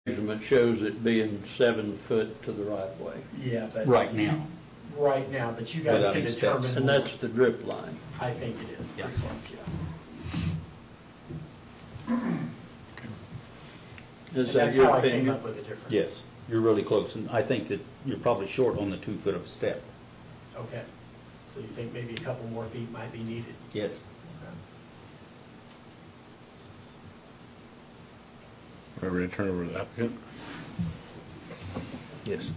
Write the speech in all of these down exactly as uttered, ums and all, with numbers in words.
measurement shows it being seven foot to the right of way. Yeah, but Right now. Right now, but you guys Without can steps. determine. And that's the drip line. I think it is. Yeah. Pretty close, yeah. Is And that that's your how I came opinion? up with the difference. Yes, you're really close, and I think that you're probably short on the two foot of step. Okay. So you think maybe a couple more feet might be needed? Yes. Okay. Are we ready to turn over to the applicant? Yes.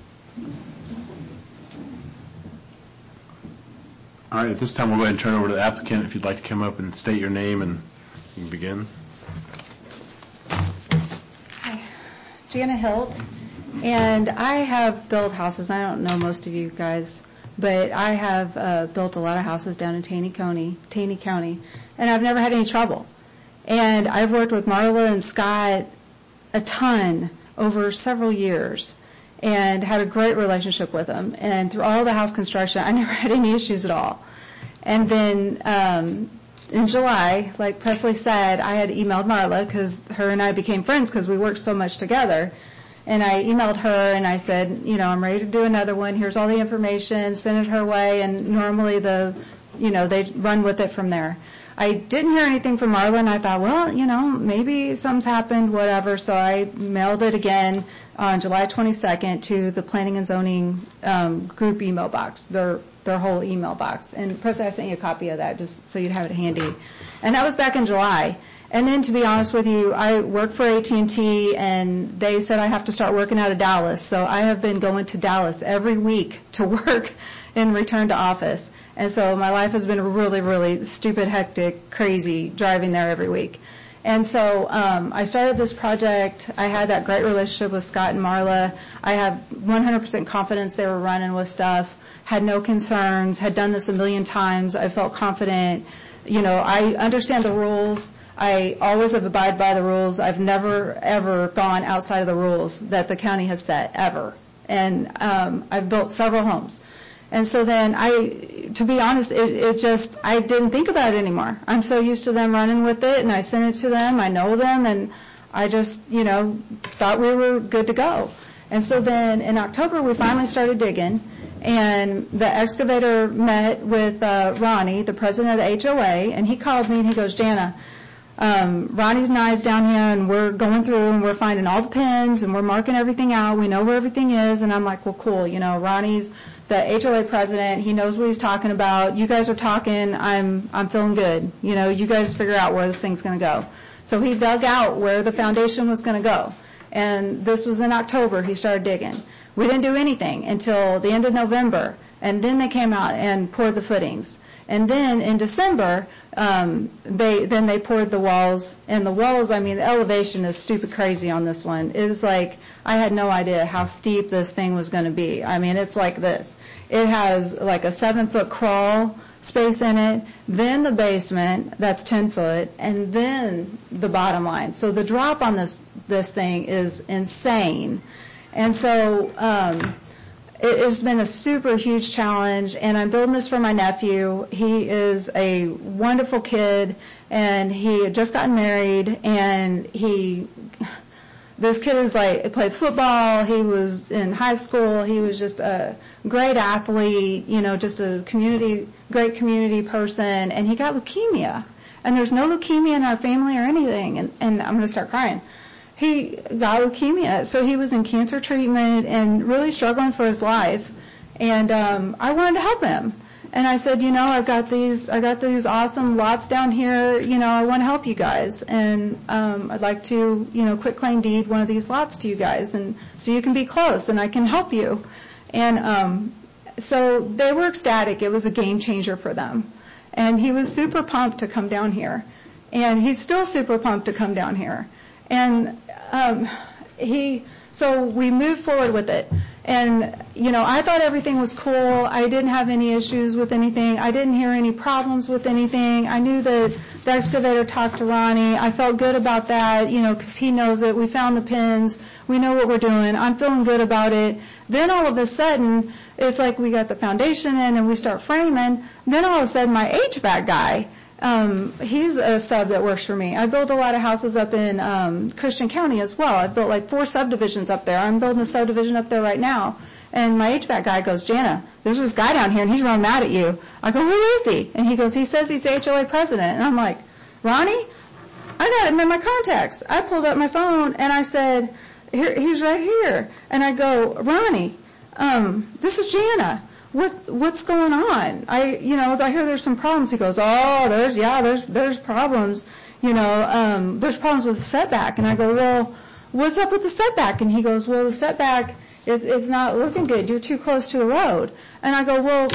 All right, at this time, we'll go ahead and turn over to the applicant. If you'd like to come up and state your name, and you can begin. Hi, Jana Hilt, and I have built houses. I don't know most of you guys, but I have uh, built a lot of houses down in Taney County, Taney County, and I've never had any trouble. And I've worked with Marla and Scott a ton over several years and had a great relationship with them. And through all the house construction, I never had any issues at all. And then um, in July, like Presley said, I had emailed Marla because her and I became friends because we worked so much together. And I emailed her and I said, you know, I'm ready to do another one. Here's all the information. Send it her way. And normally the, you know, they run with it from there. I didn't hear anything from Marla, and I thought, well, you know, maybe something's happened, whatever. So I mailed it again on July twenty-second to the Planning and Zoning um, group email box, their their whole email box. And Presley, I sent you a copy of that just so you'd have it handy. And that was back in July. And then, to be honest with you, I work for A T and T, and they said I have to start working out of Dallas. So I have been going to Dallas every week to work and return to office. And so my life has been really, really stupid, hectic, crazy, driving there every week. And so um, I started this project. I had that great relationship with Scott and Marla. I have one hundred percent confidence they were running with stuff, had no concerns, had done this a million times. I felt confident. You know, I understand the rules. I always have abided by the rules. I've never, ever gone outside of the rules that the county has set, ever. And um, I've built several homes. And so then I, to be honest, it, it just, I didn't think about it anymore. I'm so used to them running with it, and I sent it to them. I know them, and I just, you know, thought we were good to go. And so then in October, we finally started digging, and the excavator met with uh, Ronnie, the president of the H O A, and he called me and he goes, Jana, um, Ronnie's and I's down here, and we're going through and we're finding all the pins and we're marking everything out. We know where everything is. And I'm like, well, cool. You know, Ronnie's the H O A president. He knows what he's talking about. You guys are talking. I'm I'm feeling good. You know, you guys figure out where this thing's going to go. So he dug out where the foundation was going to go. And this was in October. He started digging. We didn't do anything until the end of November. And then they came out and poured the footings. And then in December, um, they then they poured the walls. And the walls, I mean, the elevation is stupid crazy on this one. It is like, I had no idea how steep this thing was going to be. I mean, it's like this. It has like a seven-foot crawl space in it, then the basement, that's ten foot, and then the bottom line. So the drop on this, this thing is insane. And so um, it has been a super huge challenge, and I'm building this for my nephew. He is a wonderful kid, and he had just gotten married, and he, this kid is like, played football, he was in high school, he was just a great athlete, you know, just a community, great community person, and he got leukemia. And there's no leukemia in our family or anything, and, and I'm going to start crying. He got leukemia, so he was in cancer treatment and really struggling for his life. And um, I wanted to help him. And I said, you know, I've got these, I got these awesome lots down here. You know, I want to help you guys, and um, I'd like to, you know, quit claim deed one of these lots to you guys, and so you can be close and I can help you. And um, so they were ecstatic. It was a game changer for them. And he was super pumped to come down here, and he's still super pumped to come down here. And um, he, so we moved forward with it. And, you know, I thought everything was cool. I didn't have any issues with anything. I didn't hear any problems with anything. I knew that the excavator talked to Ronnie. I felt good about that, you know, because he knows it. We found the pins. We know what we're doing. I'm feeling good about it. Then all of a sudden, it's like we got the foundation in and we start framing. Then all of a sudden, my H V A C guy Um, he's a sub that works for me. I build a lot of houses up in um, Christian County as well. I've built like four subdivisions up there. I'm building a subdivision up there right now. And my H V A C guy goes, Jana, there's this guy down here, and he's real mad at you. I go, who is he? And he goes, he says he's the H O A president. And I'm like, Ronnie? I got him in my contacts. I pulled up my phone, and I said, here, he's right here. And I go, Ronnie, um, this is Jana. What what's going on? I you know I hear there's some problems. He goes, oh, there's yeah, there's there's problems. You know, um, there's problems with the setback. And I go, well, what's up with the setback? And he goes, well, the setback is it's not looking good. You're too close to the road. And I go, well,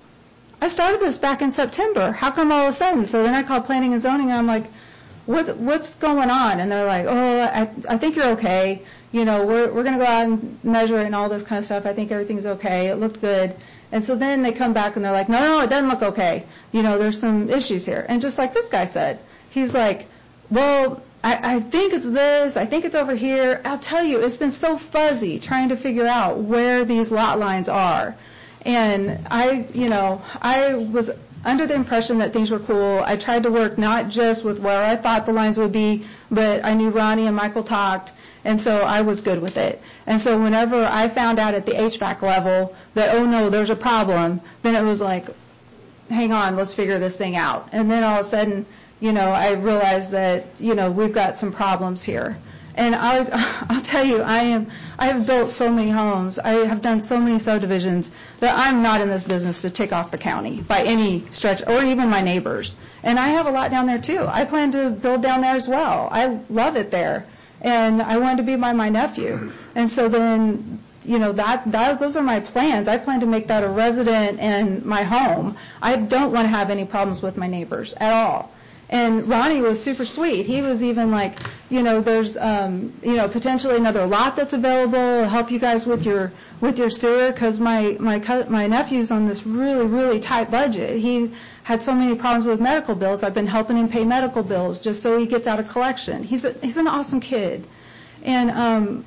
I started this back in September. How come all of a sudden? So then I called planning and zoning, and I'm like, what what's going on? And they're like, oh, I I think you're okay. You know, we're we're gonna go out and measure it and all this kind of stuff. I think everything's okay. It looked good. And so then they come back and they're like, no, no, it doesn't look okay. You know, there's some issues here. And just like this guy said, he's like, well, I, I think it's this, I think it's over here. I'll tell you, it's been so fuzzy trying to figure out where these lot lines are. And I, you know, I was under the impression that things were cool. I tried to work not just with where I thought the lines would be, but I knew Ronnie and Michael talked. And so I was good with it. And so whenever I found out at the H V A C level that, oh, no, there's a problem, then it was like, hang on, let's figure this thing out. And then all of a sudden, you know, I realized that, you know, we've got some problems here. And I'll, I'll tell you, I am, I have built so many homes. I have done so many subdivisions that I'm not in this business to tick off the county by any stretch, or even my neighbors. And I have a lot down there, too. I plan to build down there as well. I love it there. And I wanted to be by my nephew. And so then, you know, that, that those are my plans. I plan to make that a resident and my home. I don't want to have any problems with my neighbors at all. And Ronnie was super sweet. He was even like, you know, there's, um, you know, potentially another lot that's available. Help you guys with your with your sewer, because my my my nephew's on this really really tight budget. He had so many problems with medical bills. I've been helping him pay medical bills just so he gets out of collection. He's a, he's an awesome kid, and um,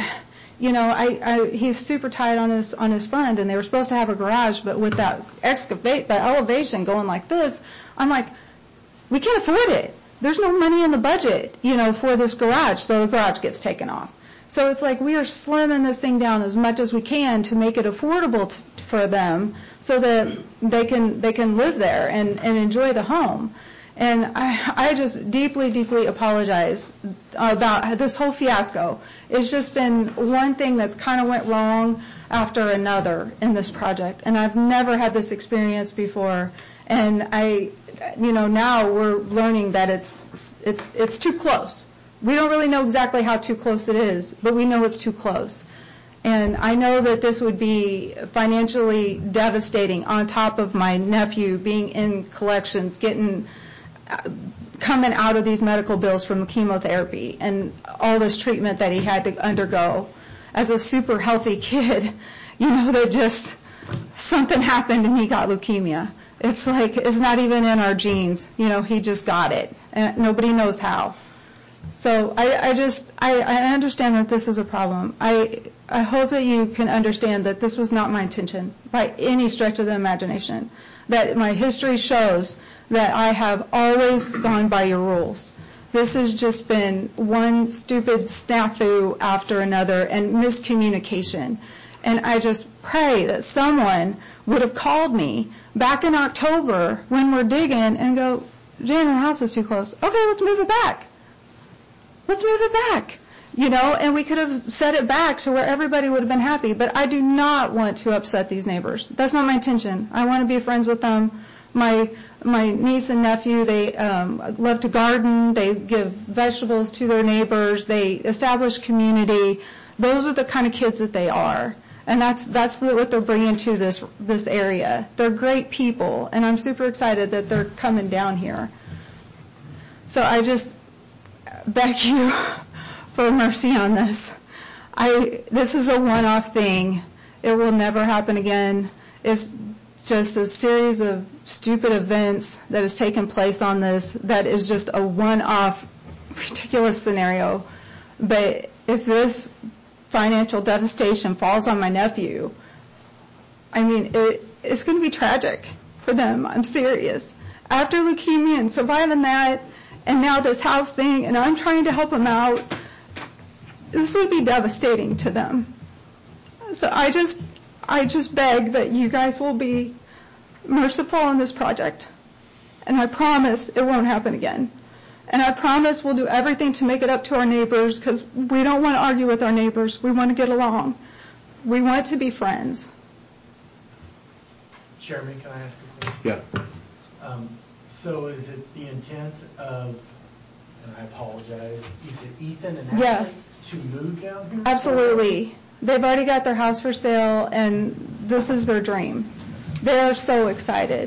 you know, I, I he's super tight on his on his fund. And they were supposed to have a garage, but with that excavate that elevation going like this, I'm like, we can't afford it. There's no money in the budget, you know, for this garage, so the garage gets taken off. So it's like we are slimming this thing down as much as we can to make it affordable t- for them, so that they can they can live there and, and enjoy the home. And I I just deeply deeply apologize about this whole fiasco. It's just been one thing that's kind of went wrong after another in this project, and I've never had this experience before. And I, you know, now we're learning that it's it's it's too close. We don't really know exactly how too close it is, but we know it's too close. And I know that this would be financially devastating, on top of my nephew being in collections, getting coming out of these medical bills from chemotherapy and all this treatment that he had to undergo as a super healthy kid, you know, that just something happened and he got leukemia. It's like, it's not even in our genes. You know, he just got it, and nobody knows how. So I, I just, I, I understand that this is a problem. I, I hope that you can understand that this was not my intention by any stretch of the imagination. That my history shows that I have always gone by your rules. This has just been one stupid snafu after another and miscommunication. And I just pray that someone would have called me back in October when we're digging and go, Jana, the house is too close. Okay, let's move it back. Let's move it back. You know, and we could have set it back to where everybody would have been happy. But I do not want to upset these neighbors. That's not my intention. I want to be friends with them. My my niece and nephew, they um, love to garden. They give vegetables to their neighbors. They establish community. Those are the kind of kids that they are. And that's that's what they're bringing to this this area. They're great people, and I'm super excited that they're coming down here. So I just beg you for mercy on this. I this is a one-off thing. It will never happen again. It's just a series of stupid events that has taken place on this that is just a one-off ridiculous scenario. But if this financial devastation falls on my nephew, I mean, it, it's going to be tragic for them. I'm serious. after leukemia and surviving that, and now this house thing, and I'm trying to help them out, this would be devastating to them. So I just, I just beg that you guys will be merciful on this project. And I promise it won't happen again. And I promise we'll do everything to make it up to our neighbors, because we don't want to argue with our neighbors. We want to get along. We want to be friends. Chairman, can I ask a question? Yeah. Um, So is it the intent of, and I apologize, is it Ethan and Yeah. Ashley to move down here? Absolutely. They've already got their house for sale, and this is their dream. They're so excited.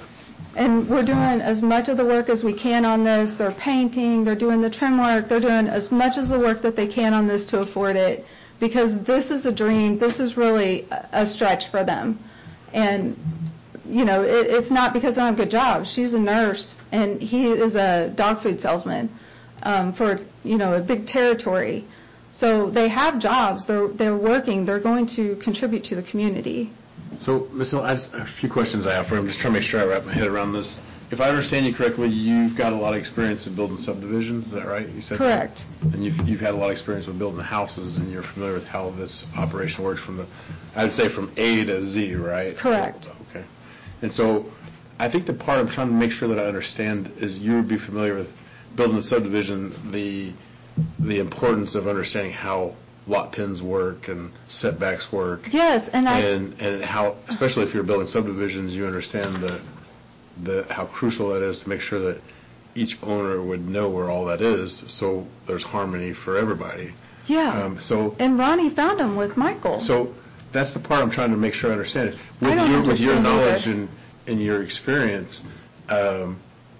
And we're doing as much of the work as we can on this. They're painting, they're doing the trim work, they're doing as much of the work that they can on this to afford it, because this is a dream. This is really a stretch for them. And, you know, it, it's not because they don't have good jobs. She's a nurse, and he is a dog food salesman um, for, you know, a big territory. So they have jobs. They're, they're working. They're going to contribute to the community. So, Miz Hill, I just, a few questions I have for you. I'm just trying to make sure I wrap my head around this. If I understand you correctly, you've got a lot of experience in building subdivisions. Is that right? You said Correct. That? And you've you've had a lot of experience with building houses, and you're familiar with how this operation works from the, I would say, from A to Z, right? Correct. Okay. And so, I think the part I'm trying to make sure that I understand is you would be familiar with building a subdivision, the the importance of understanding how lot pins work and setbacks work. Yes, and I... And, and how, especially if you're building subdivisions, you understand the, the, how crucial that is to make sure that each owner would know where all that is, so there's harmony for everybody. Yeah. Um, so, and Ronnie found him with Michael. so that's the part I'm trying to make sure I understand. With I don't your, with your understand knowledge either. and, and your experience, um,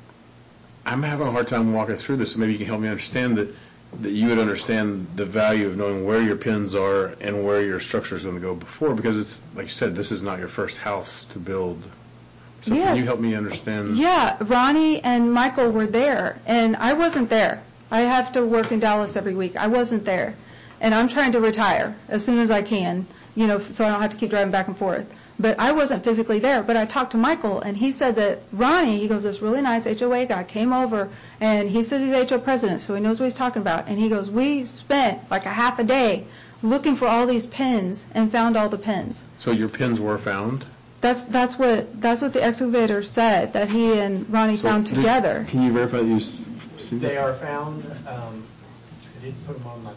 I'm having a hard time walking through this, so maybe you can help me understand that, that you would understand the value of knowing where your pins are and where your structure is going to go before, because it's, like you said, this is not your first house to build. So Yes. can you help me understand? Yeah, Ronnie and Michael were there, and I wasn't there. I have to work in Dallas every week. I wasn't there, and I'm trying to retire as soon as I can, you know, so I don't have to keep driving back and forth. But I wasn't physically there, but I talked to Michael, and he said that Ronnie, he goes, this really nice H O A guy came over, and he says he's H O A president, so he knows what he's talking about. And he goes, we spent like a half a day looking for all these pins and found all the pins. So your pins were found? That's that's what that's what the excavator said, that he and Ronnie So found did- together. Can you verify that you s- seen They that? are found, um, I didn't put them on my,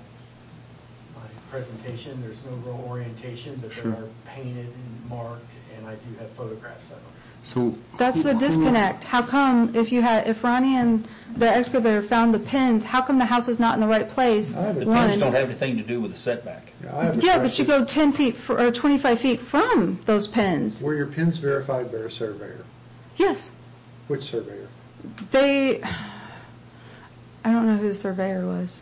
my presentation, there's no real orientation, but they Sure. are painted and marked, and I do have photographs of them. So That's who- the who- disconnect. How come if you had if Ronnie and the excavator found the pins, how come the house is not in the right place? The pins One. don't have anything to do with the setback. Yeah, but you go ten feet fr- or twenty-five feet from those pins. Were your pins verified by a surveyor? Yes, Which surveyor? they. I don't know who the surveyor was.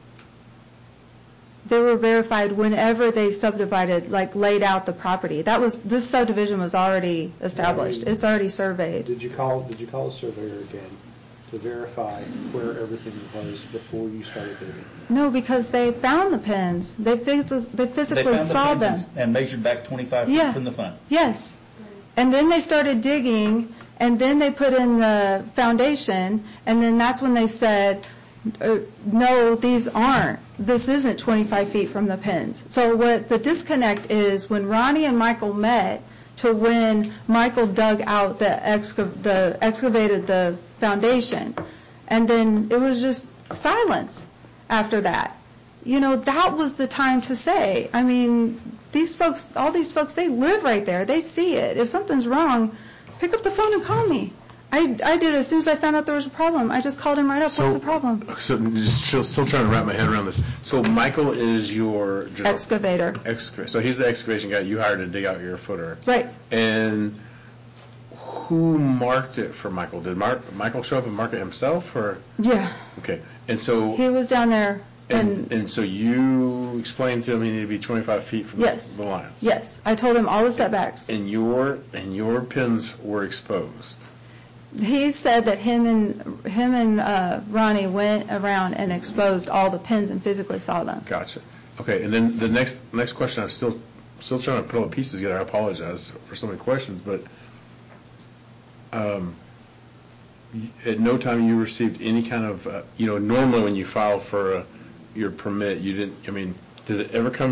They were verified whenever they subdivided, like laid out the property. That was this subdivision was already established. Right. It's already surveyed. Did you call, did you call a surveyor again to verify where everything was before you started digging? No, because they found the pins. They phys- they physically They found saw the them. pins and- and measured back twenty-five Yeah. feet from the front. Yes. And then they started digging, and then they put in the foundation, and then that's when they said, uh, no, these aren't. This isn't twenty-five feet from the pins. So what the disconnect is, when Ronnie and Michael met to when Michael dug out the, excav- the excavated the foundation, and then it was just silence after that. You know, that was the time to say, I mean, these folks, all these folks, they live right there. They see it. If something's wrong, pick up the phone and call me. I, I did as soon as I found out there was a problem. I just called him right up. So- What's the problem? So just still, still trying to wrap my head around this. So Michael is your general Excavator. excavator. So he's the excavation guy you hired to dig out your footer. Right. And who marked it for Michael? Did Mark, Michael show up and mark it himself, or Yeah. okay? And so He was down there. and, And, and so you explained to him he needed to be twenty-five feet from Yes. the lines. yes, I told him all the setbacks. And your and your pins were exposed. He said that him and him and uh, Ronnie went around and exposed all the pins and physically saw them. Gotcha. Okay, and then the next next question, I'm still still trying to put all the pieces together. I apologize for so many questions, but um, at no time you received any kind of, uh, you know, normally when you file for uh, your permit, you didn't, I mean, did it ever come